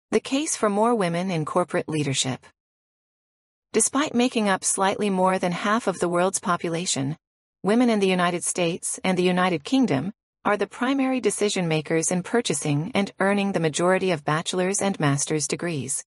The case for more women in corporate leadership. Despite making up slightly more than half of the world's population, women in the United States and the United Kingdom are the primary decision-makers in purchasing and earning the majority of bachelor's and master's degrees.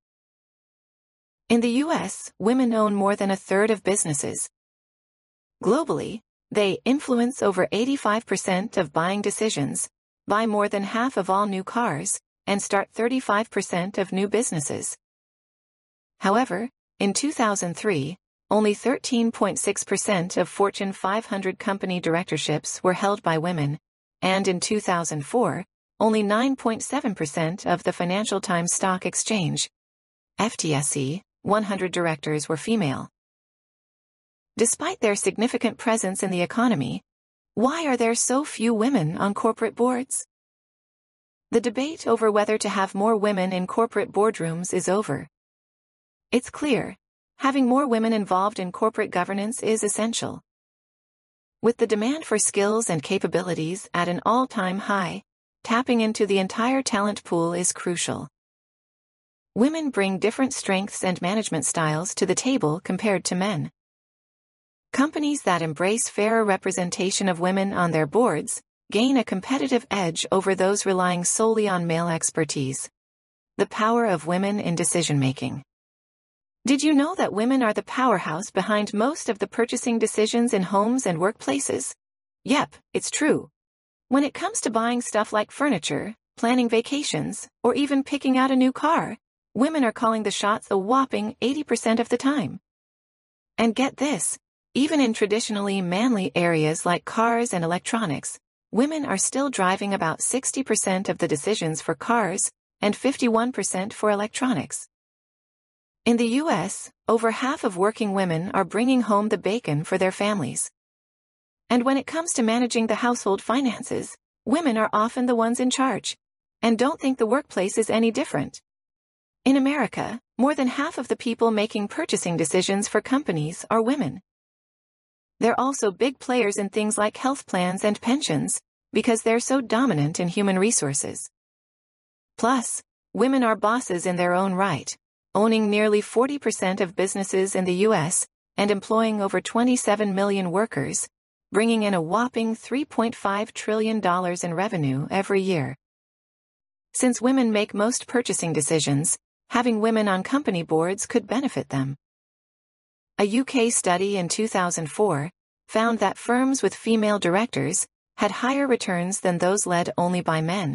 In the U.S., women own more than a third of businesses. Globally, they influence over 85% of buying decisions, buy more than half of all new cars, and start 35% of new businesses. However, in 2003, only 13.6% of Fortune 500 company directorships were held by women, and in 2004, only 9.7% of the Financial Times Stock Exchange, FTSE, 100 directors were female. Despite their significant presence in the economy, why are there so few women on corporate boards? The debate over whether to have more women in corporate boardrooms is over. It's clear, having more women involved in corporate governance is essential. With the demand for skills and capabilities at an all-time high, tapping into the entire talent pool is crucial. Women bring different strengths and management styles to the table compared to men. Companies that embrace fairer representation of women on their boards gain a competitive edge over those relying solely on male expertise. The power of women in decision-making. Did you know that women are the powerhouse behind most of the purchasing decisions in homes and workplaces? Yep, it's true. When it comes to buying stuff like furniture, planning vacations, or even picking out a new car, women are calling the shots a whopping 80% of the time. And get this, even in traditionally manly areas like cars and electronics, women are still driving about 60% of the decisions for cars and 51% for electronics. In the U.S., over half of working women are bringing home the bacon for their families. And when it comes to managing the household finances, women are often the ones in charge. And don't think the workplace is any different. In America, more than half of the people making purchasing decisions for companies are women. They're also big players in things like health plans and pensions, because they're so dominant in human resources. Plus, women are bosses in their own right, owning nearly 40% of businesses in the U.S. and employing over 27 million workers, bringing in a whopping $3.5 trillion in revenue every year. Since women make most purchasing decisions, having women on company boards could benefit them. A UK study in 2004 found that firms with female directors had higher returns than those led only by men.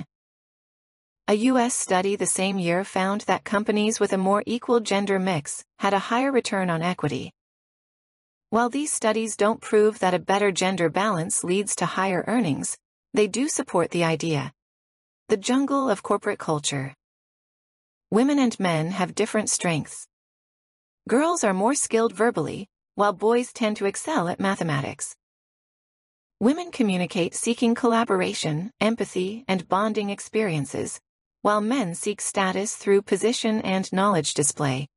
A U.S. study the same year found that companies with a more equal gender mix had a higher return on equity. While these studies don't prove that a better gender balance leads to higher earnings, they do support the idea. The jungle of corporate culture. Women and men have different strengths. Girls are more skilled verbally, while boys tend to excel at mathematics. Women communicate seeking collaboration, empathy, and bonding experiences, while men seek status through position and knowledge display.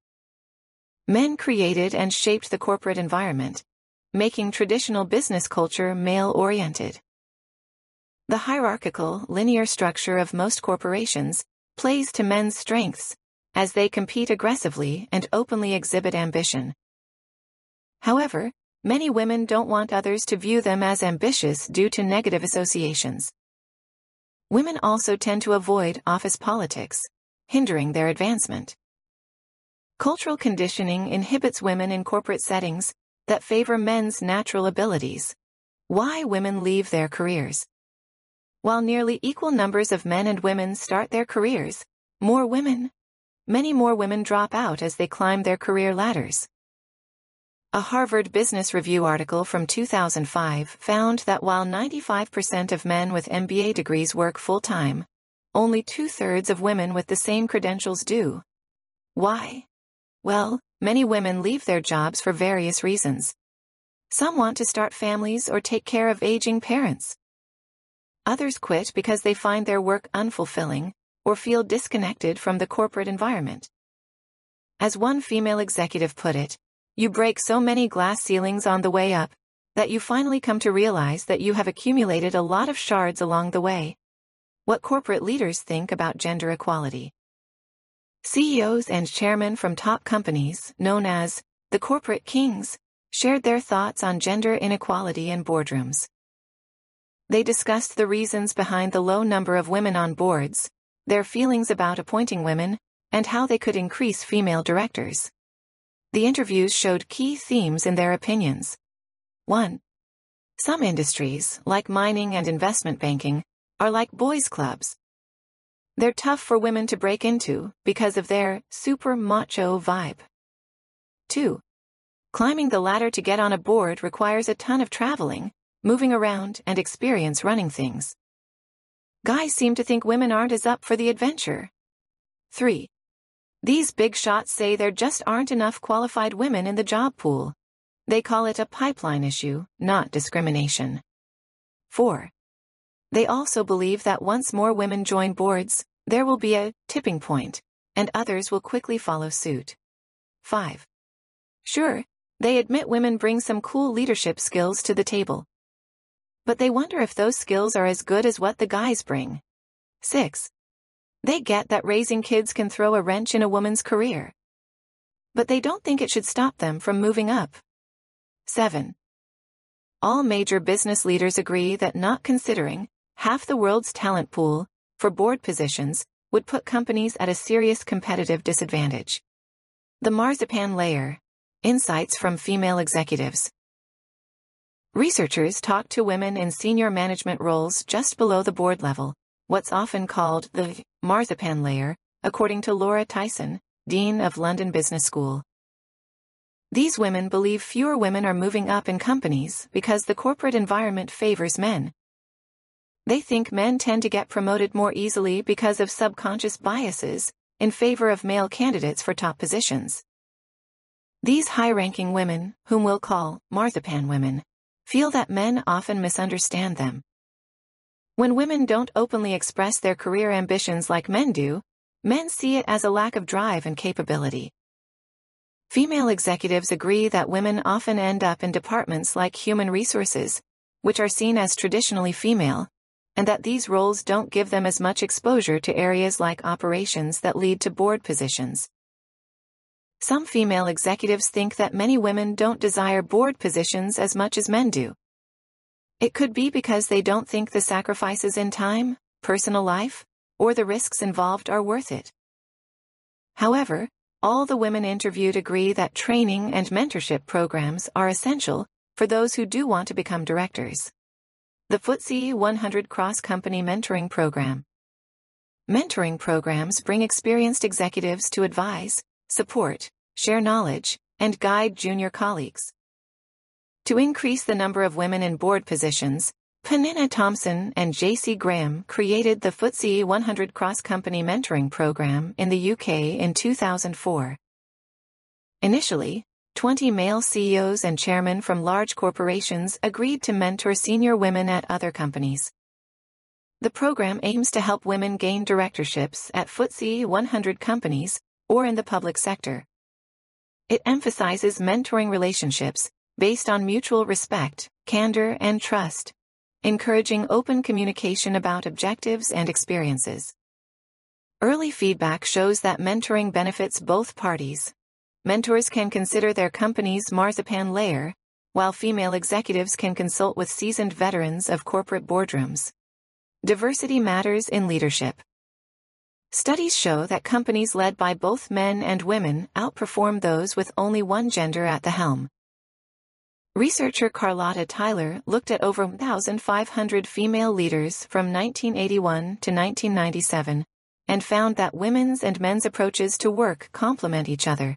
Men created and shaped the corporate environment, making traditional business culture male-oriented. The hierarchical, linear structure of most corporations plays to men's strengths, as they compete aggressively and openly exhibit ambition. However, many women don't want others to view them as ambitious due to negative associations. Women also tend to avoid office politics, hindering their advancement. Cultural conditioning inhibits women in corporate settings that favor men's natural abilities. Why women leave their careers. While nearly equal numbers of men and women start their careers, many more women drop out as they climb their career ladders. A Harvard Business Review article from 2005 found that while 95% of men with MBA degrees work full-time, only 2/3 of women with the same credentials do. Why? Well, many women leave their jobs for various reasons. Some want to start families or take care of aging parents. Others quit because they find their work unfulfilling or feel disconnected from the corporate environment. As one female executive put it, you break so many glass ceilings on the way up that you finally come to realize that you have accumulated a lot of shards along the way. What corporate leaders think about gender equality. CEOs and chairmen from top companies, known as the corporate kings, shared their thoughts on gender inequality in boardrooms. They discussed the reasons behind the low number of women on boards, their feelings about appointing women, and how they could increase female directors. The interviews showed key themes in their opinions. 1. Some industries, like mining and investment banking, are like boys' clubs. They're tough for women to break into because of their super macho vibe. 2. Climbing the ladder to get on a board requires a ton of traveling, moving around, and experience running things. Guys seem to think women aren't as up for the adventure. 3. These big shots say there just aren't enough qualified women in the job pool. They call it a pipeline issue, not discrimination. 4. They also believe that once more women join boards, there will be a tipping point, and others will quickly follow suit. 5. Sure, they admit women bring some cool leadership skills to the table. But they wonder if those skills are as good as what the guys bring. 6. They get that raising kids can throw a wrench in a woman's career. But they don't think it should stop them from moving up. 7. All major business leaders agree that not considering half the world's talent pool for board positions would put companies at a serious competitive disadvantage. The marzipan layer. Insights from female executives. Researchers talked to women in senior management roles just below the board level, what's often called the marzipan layer, according to Laura Tyson, Dean of London Business School. These women believe fewer women are moving up in companies because the corporate environment favors men. They think men tend to get promoted more easily because of subconscious biases in favor of male candidates for top positions. These high-ranking women, whom we'll call marzipan women, feel that men often misunderstand them. When women don't openly express their career ambitions like men do, men see it as a lack of drive and capability. Female executives agree that women often end up in departments like human resources, which are seen as traditionally female, and that these roles don't give them as much exposure to areas like operations that lead to board positions. Some female executives think that many women don't desire board positions as much as men do. It could be because they don't think the sacrifices in time, personal life, or the risks involved are worth it. However, all the women interviewed agree that training and mentorship programs are essential for those who do want to become directors. The FTSE 100 Cross-Company Mentoring Program. Mentoring programs bring experienced executives to advise, support, share knowledge, and guide junior colleagues. To increase the number of women in board positions, Peninnah Thompson and J.C. Graham created the FTSE 100 Cross-Company Mentoring Program in the UK in 2004. Initially, 20 male CEOs and chairmen from large corporations agreed to mentor senior women at other companies. The program aims to help women gain directorships at FTSE 100 companies or in the public sector. It emphasizes mentoring relationships based on mutual respect, candor, and trust, encouraging open communication about objectives and experiences. Early feedback shows that mentoring benefits both parties. Mentors can consider their company's marzipan layer, while female executives can consult with seasoned veterans of corporate boardrooms. Diversity matters in leadership. Studies show that companies led by both men and women outperform those with only one gender at the helm. Researcher Carlotta Tyler looked at over 1,500 female leaders from 1981 to 1997 and found that women's and men's approaches to work complement each other.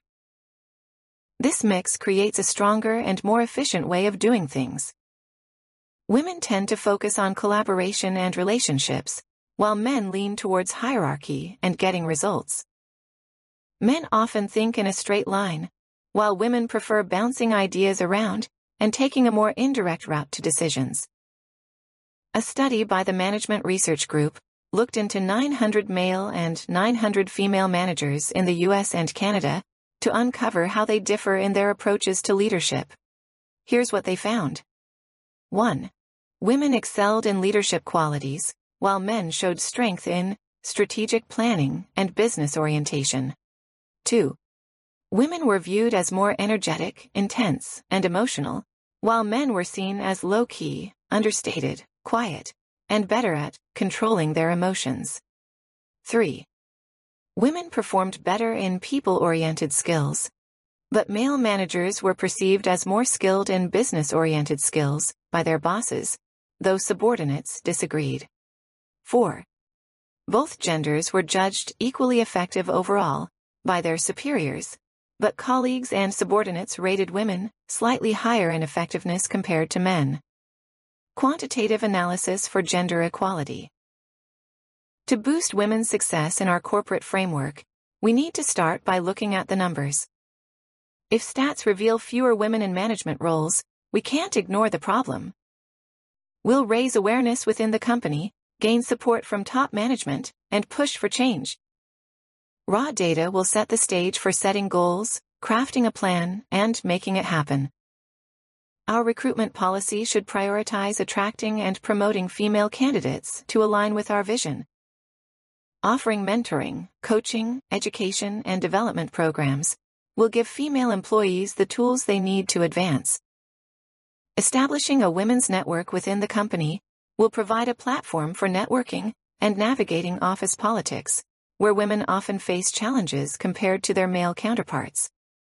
This mix creates a stronger and more efficient way of doing things. Women tend to focus on collaboration and relationships, while men lean towards hierarchy and getting results. Men often think in a straight line, while women prefer bouncing ideas around and taking a more indirect route to decisions. A study by the Management Research Group looked into 900 male and 900 female managers in the US and Canada to uncover how they differ in their approaches to leadership. Here's what they found. 1. Women excelled in leadership qualities, while men showed strength in strategic planning and business orientation. 2. Women were viewed as more energetic, intense, and emotional, while men were seen as low-key, understated, quiet, and better at controlling their emotions. 3. Women performed better in people-oriented skills, but male managers were perceived as more skilled in business-oriented skills by their bosses, though subordinates disagreed. 4. Both genders were judged equally effective overall by their superiors, but colleagues and subordinates rated women slightly higher in effectiveness compared to men. Quantitative analysis for gender equality. To boost women's success in our corporate framework, we need to start by looking at the numbers. If stats reveal fewer women in management roles, we can't ignore the problem. We'll raise awareness within the company, gain support from top management, and push for change. Raw data will set the stage for setting goals, crafting a plan, and making it happen. Our recruitment policy should prioritize attracting and promoting female candidates to align with our vision. Offering mentoring, coaching, education, and development programs will give female employees the tools they need to advance. Establishing a women's network within the company will provide a platform for networking and navigating office politics, where women often face challenges compared to their male counterparts.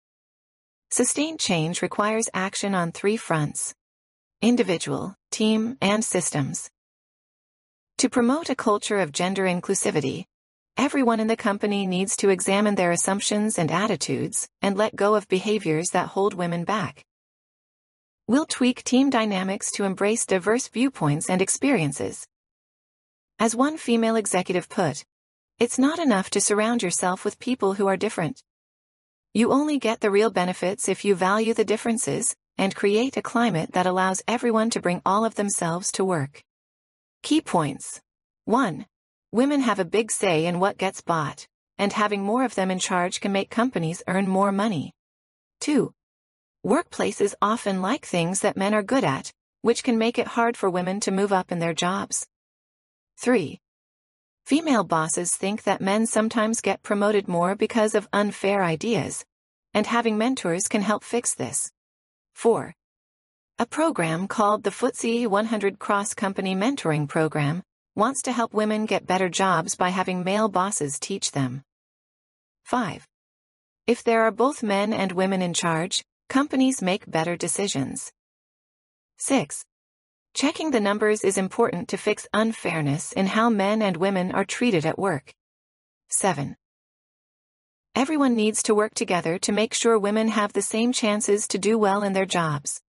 Sustained change requires action on 3 fronts: individual, team, and systems. To promote a culture of gender inclusivity, everyone in the company needs to examine their assumptions and attitudes and let go of behaviors that hold women back. We'll tweak team dynamics to embrace diverse viewpoints and experiences. As one female executive put, "It's not enough to surround yourself with people who are different. You only get the real benefits if you value the differences and create a climate that allows everyone to bring all of themselves to work." Key points. 1. Women have a big say in what gets bought, and having more of them in charge can make companies earn more money. 2. Workplaces often like things that men are good at, which can make it hard for women to move up in their jobs. 3. Female bosses think that men sometimes get promoted more because of unfair ideas, and having mentors can help fix this. 4. A program called the FTSE 100 Cross-Company Mentoring Program wants to help women get better jobs by having male bosses teach them. 5. If there are both men and women in charge, companies make better decisions. 6. Checking the numbers is important to fix unfairness in how men and women are treated at work. 7. Everyone needs to work together to make sure women have the same chances to do well in their jobs.